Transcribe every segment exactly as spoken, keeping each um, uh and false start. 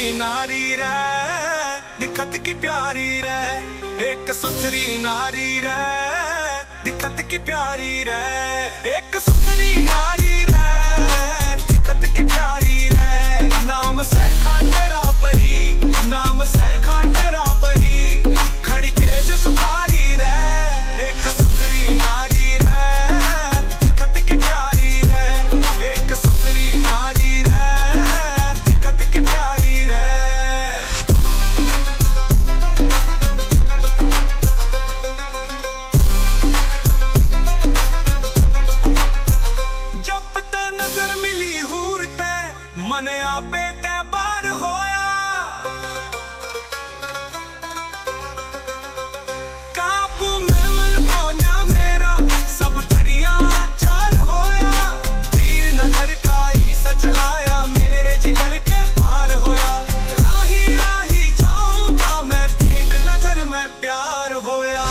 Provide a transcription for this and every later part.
सुथरी नारी रे दिक्कत की प्यारी रे, एक सुथरी नारी रे दिक्कत की प्यारी रे, एक सुथरी नारी रे दिक्कत की प्यारी रे। नाम सैखा तेरा परी, नाम सैखा तेरा परी, खड़ी तेज सुखारी रे, एक सुथरी नारी रे दिक्कत की प्यारी रे, एक सुथरी नारी रे दिक्कत की प्यारी रे। जब ते नजर मिली हूर ते मने आपे ते बार होया, काबू में मन होना मेरा सब दरिया चार होया, तीर नजर का ही सचलाया मेरे जिगर के पार होया, राही राही जाऊंगा मैं ठीक नजर में प्यार होया,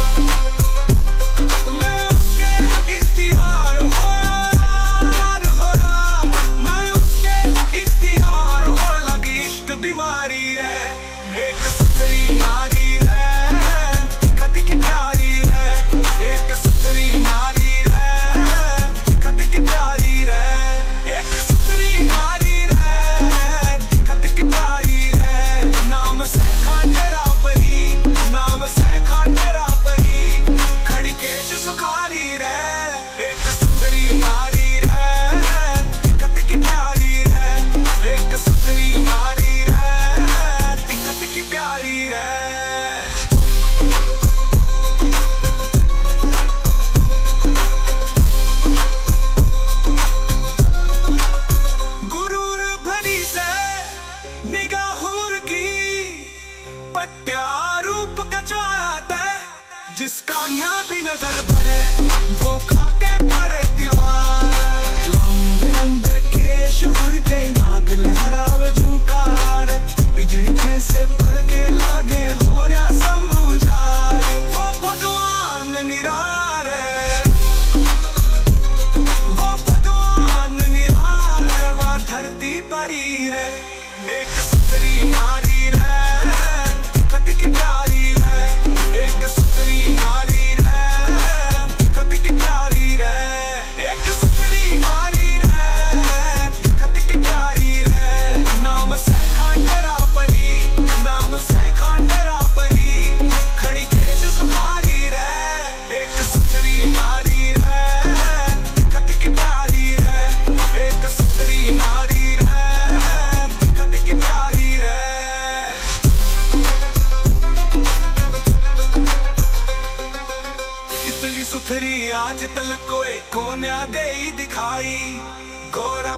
मैं उसके इख्तियार होया होया, मैं उसके इख्तियार हो लगी इश्क बीमारी है, एक सुथरी नारी है दिक्कत की प्यारी है, एक सुथरी नारी है दिक्कत की प्यारी है, एक सुथरी नारी है दिक्कत की प्यारी है। नाम सैखा तेरा परी, नाम सैखा तेरा परी, खड़ी केश सुखारी रे, एक सुथरी नारी है दिक्कत की प्यारी है, एक सुथरी नारी है दिक्कत की प्यारी है। गुरूर भरी से निगाहूर की पट्या रूप कचाता है, जिसका यहाँ भी नजर पड़े वो खाके पड़े दीवार, लंबे लंबे केश उड़ते नाक लहरावे झुकार, बिजली कैसे भर के लागे हो रहा समझार, वो भगवान निरारे, वो भगवान निरारे, वो धरती परी रे, एक सुथरी नारी रे दिक्कत की प्यारी रे, एक सुथरी नारी रे दिक्कत की प्यारी रे, एक सुथरी नारी रे दिक्कत की प्यारी रे। नाम सैखा तेरा परी, नाम सैखा तेरा परी, खड़ी केश सुखारी रे, एक सुथरी नारी रे दिक्कत की प्यारी रे, एक सुथरी नारी रे दिक्कत की प्यारी रे। इतनी सुथरी आज तक कोई कोन्या दे ही दिखाई, गोरा